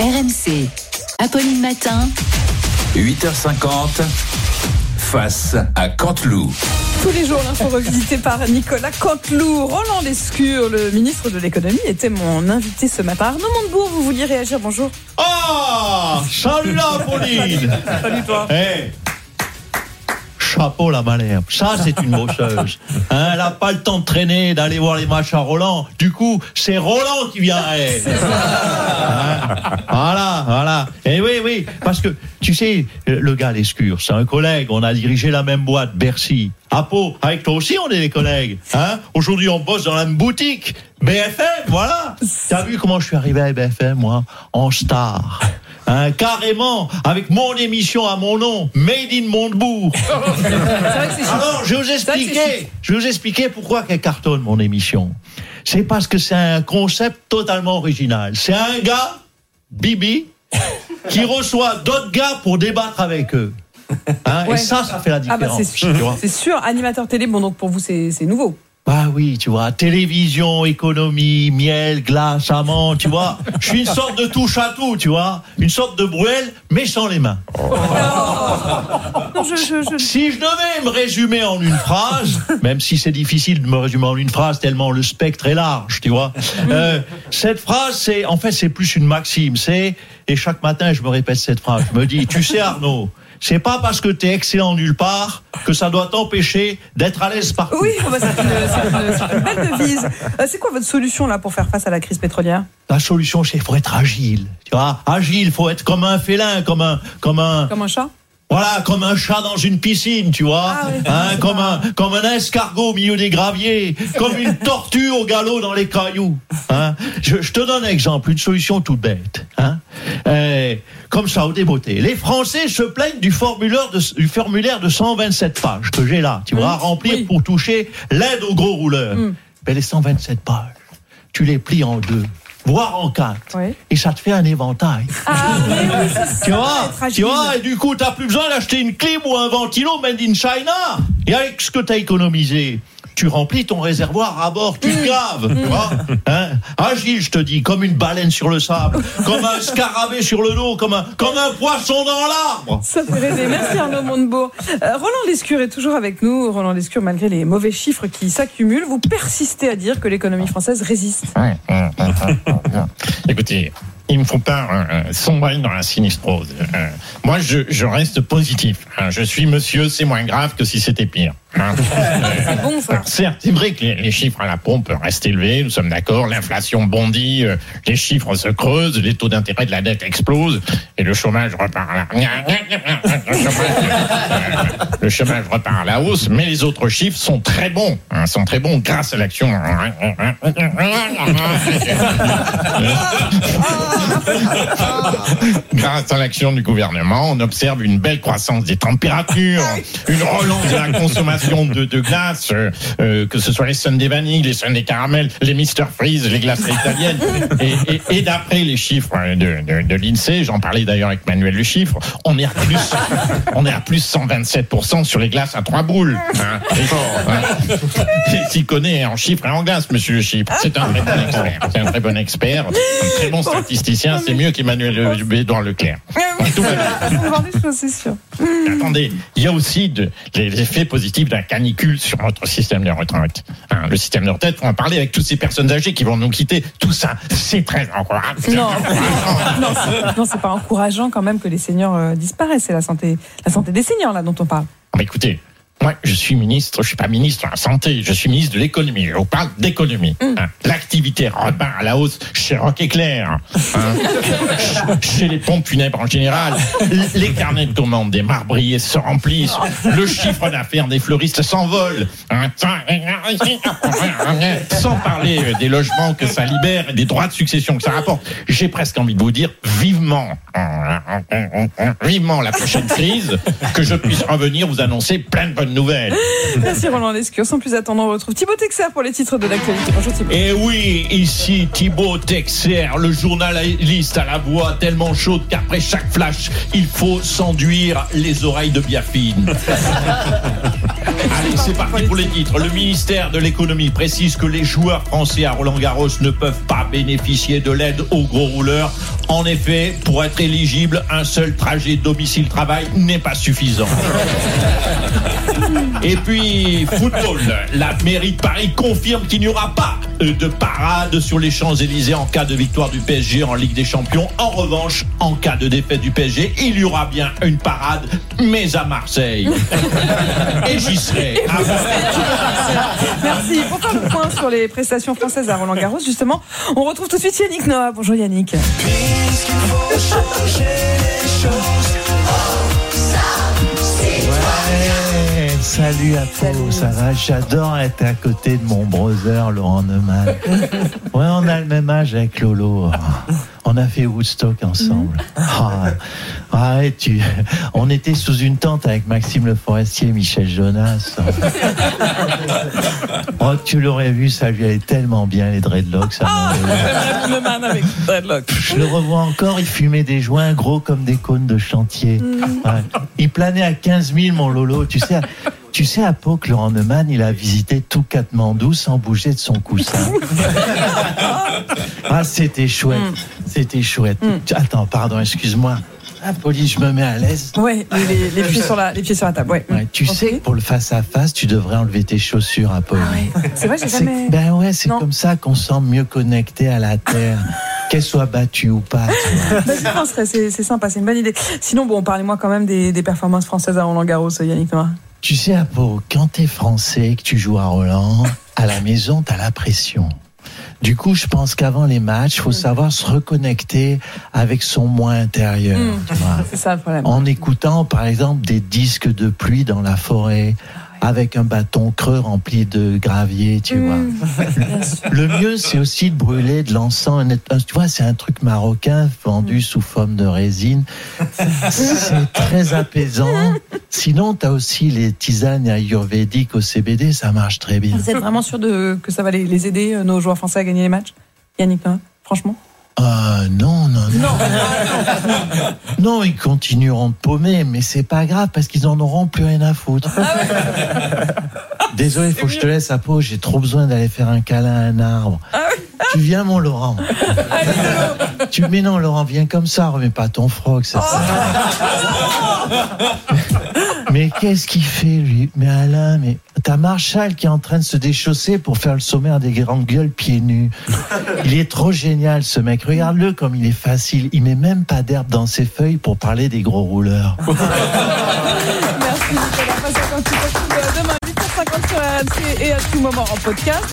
RMC, Apolline Matin, 8h50, face à Canteloup. Tous les jours, l'info revisitée par Nicolas Canteloup. Roland Lescure, le ministre de l'économie, était mon invité ce matin. Arnaud Montebourg, vous vouliez réagir, bonjour. Ah, salut là, Apolline. Salut toi. Hey. Chapeau la Malherbe, ça c'est une bosseuse. Elle n'a pas le temps de traîner, d'aller voir les matchs à Roland. Du coup, c'est Roland qui vient à elle. Voilà. Et oui, parce que tu sais, le gars Lescure, c'est un collègue. On a dirigé la même boîte, Bercy. Apo, avec toi aussi, on est des collègues. Aujourd'hui, on bosse dans la même boutique. BFM, voilà. T'as vu comment je suis arrivé à BFM, moi, en star. Carrément, avec mon émission à mon nom, Made in Montebourg. Alors, je vais vous expliquer pourquoi qu'elle cartonne, mon émission. C'est parce que c'est un concept totalement original. C'est un gars, Bibi, qui reçoit d'autres gars pour débattre avec eux. Ouais. Et ça fait la différence. C'est sûr, animateur télé, bon, donc pour vous, c'est nouveau. Bah oui, tu vois, télévision, économie, miel, glace, amande, tu vois. Je suis une sorte de touche à tout, tu vois. Une sorte de Bruel, mais sans les mains. Non, Si je devais me résumer en une phrase, même si c'est difficile de me résumer en une phrase tellement le spectre est large, tu vois. Cette phrase, c'est plus une maxime. Et chaque matin, je me répète cette phrase. Je me dis, tu sais Arnaud, c'est pas parce que t'es excellent nulle part que ça doit t'empêcher d'être à l'aise partout. Oui, c'est une belle devise. C'est quoi votre solution là pour faire face à la crise pétrolière ? La solution, c'est qu'il faut être agile. Tu vois, agile, faut être comme un félin, comme un chat. Voilà, comme un chat dans une piscine, tu vois. Comme un escargot au milieu des graviers, comme une tortue au galop dans les cailloux. Je te donne un exemple, une solution toute bête. Comme ça, au débeauté. Les Français se plaignent du formulaire de 127 pages que j'ai là, tu vois, à remplir pour toucher l'aide aux gros rouleurs. Mais les 127 pages, tu les plies en 2. Voire en 4. Oui. Et ça te fait un éventail. Tu vois, et du coup, t'as plus besoin d'acheter une clim ou un ventilo made in China. Et avec ce que t'as économisé, tu remplis ton réservoir à bord, tu te gaves, tu vois. Agile, je te dis, comme une baleine sur le sable, comme un scarabée sur le dos, comme un poisson dans l'arbre. Ça fait rêver. Merci Arnaud Montebourg. Roland Lescure est toujours avec nous. Roland Lescure, malgré les mauvais chiffres qui s'accumulent, vous persistez à dire que l'économie française résiste. Écoutez, il ne faut pas sombrer dans la sinistrose. Moi, je reste positif. Je suis monsieur, c'est moins grave que si c'était pire. C'est bon ça. Alors, certes, c'est vrai que les chiffres à la pompe restent élevés, nous sommes d'accord, l'inflation bondit, les chiffres se creusent, les taux d'intérêt de la dette explosent et le chômage repart à le chômage repart à la hausse, mais les autres chiffres sont très bons, grâce à l'action grâce à l'action du gouvernement. On observe une belle croissance des températures, une relance de la consommation de glace, que ce soit les Sundae vanille, les Sundae caramel, les Mr Freeze, les glaces italiennes. Et d'après les chiffres de l'INSEE, j'en parlais d'ailleurs avec Manuel Le Chiffre, on est à plus 127% sur les glaces à 3 boules. Il s'y connaît en chiffres et en glace, monsieur Le Chiffre. C'est un très bon expert, un très bon statisticien. C'est mieux qu'Emmanuel-Édouard Leclerc. C'est sûr. Attendez, il y a aussi les effets positifs de la canicule sur notre système de retraite. Le système de retraite, on va parler avec toutes ces personnes âgées qui vont nous quitter. Tout ça, c'est très encourageant. Non, c'est pas encourageant quand même que les seniors disparaissent. C'est la santé des seniors là dont on parle. Écoutez, moi, je suis pas ministre de la santé, je suis ministre de l'économie. Je vous parle d'économie. L'activité repart à la hausse chez Rock Éclair, chez les pompes funèbres en général. Les carnets de commandes des marbriers se remplissent. Le chiffre d'affaires des fleuristes s'envole. Sans parler des logements que ça libère et des droits de succession que ça rapporte. J'ai presque envie de vous dire vivement vivement la prochaine crise, que je puisse revenir vous annoncer plein de bonnes nouvelles. Merci Roland Lescure. Sans plus attendre, on retrouve Thibaut Texer pour les titres de l'actualité. Bonjour Thibaut. Et oui, ici Thibaut Texer, le journaliste à la voix tellement chaude qu'après chaque flash, il faut s'enduire les oreilles de biafine. Allez, c'est parti pour les titres. Le ministère de l'économie précise que les joueurs français à Roland-Garros ne peuvent pas bénéficier de l'aide aux gros rouleurs. En effet, pour être éligible, un seul trajet domicile-travail n'est pas suffisant. Et puis, football. La mairie de Paris confirme qu'il n'y aura pas de parade sur les Champs-Élysées en cas de victoire du PSG en Ligue des Champions. En revanche, en cas de défaite du PSG, il y aura bien une parade, mais à Marseille. Et j'y serai. Merci. Pour faire le point sur les prestations françaises à Roland-Garros, justement, on retrouve tout de suite Yannick Noah. Bonjour Yannick. Puisqu'il faut changer les choses. Ouais, salut à Pau, ça va? J'adore être à côté de mon brother Laurent Neumann. Ouais, on a le même âge avec Lolo. On a fait Woodstock ensemble. On était sous une tente avec Maxime Le Forestier et Michel Jonas. Oh, tu l'aurais vu, ça lui allait tellement bien les dreadlocks. Neumann avec dreadlocks. Je le revois encore, il fumait des joints gros comme des cônes de chantier. Ouais. Il planait à 15 000, mon Lolo. Tu sais, à Pau, que Laurent Neumann, il a visité tout Katmandou sans bouger de son coussin. C'était chouette. C'était chouette. Attends, pardon, excuse-moi. Pauline, je me mets à l'aise. Ouais, les pieds sur la table. Ouais. Tu sais que pour le face-à-face, tu devrais enlever tes chaussures à Pauline. Ah ouais. C'est vrai, j'ai jamais... c'est comme ça qu'on se sent mieux connecté à la terre. Qu'elle soit battue ou pas. J'y penserais, c'est sympa, c'est une bonne idée. Sinon, parlez-moi quand même des performances françaises à Roland-Garros, Yannick Noah. Tu sais, à Pau, quand t'es français, que tu joues à Roland, à la maison, t'as la pression. Du coup, je pense qu'avant les matchs, il faut savoir se reconnecter avec son moi intérieur. Tu vois. C'est ça le problème. En écoutant, par exemple, des disques de pluie dans la forêt, avec un bâton creux rempli de gravier, tu vois. Le mieux, c'est aussi de brûler de l'encens. Tu vois, c'est un truc marocain vendu sous forme de résine. C'est très apaisant. Sinon, tu as aussi les tisanes ayurvédiques au CBD, ça marche très bien. Vous êtes vraiment sûr que ça va les aider, nos joueurs français, à gagner les matchs, Yannick Noah, franchement? Non. Non, ils continueront de paumer, mais c'est pas grave parce qu'ils en auront plus rien à foutre. Désolé, il faut que je te laisse à Pau, j'ai trop besoin d'aller faire un câlin à un arbre. Tu viens, mon Laurent? Mais non, Laurent, viens comme ça, remets pas ton froc, ça. Mais qu'est-ce qu'il fait, lui? Mais Alain, t'as Marshall qui est en train de se déchausser pour faire le sommaire des grandes gueules pieds nus. Il est trop génial, ce mec. Regarde-le comme il est facile. Il met même pas d'herbe dans ses feuilles pour parler des gros rouleurs. Merci Nicolas. Demain, 8h50 sur RMC et à tout moment en podcast.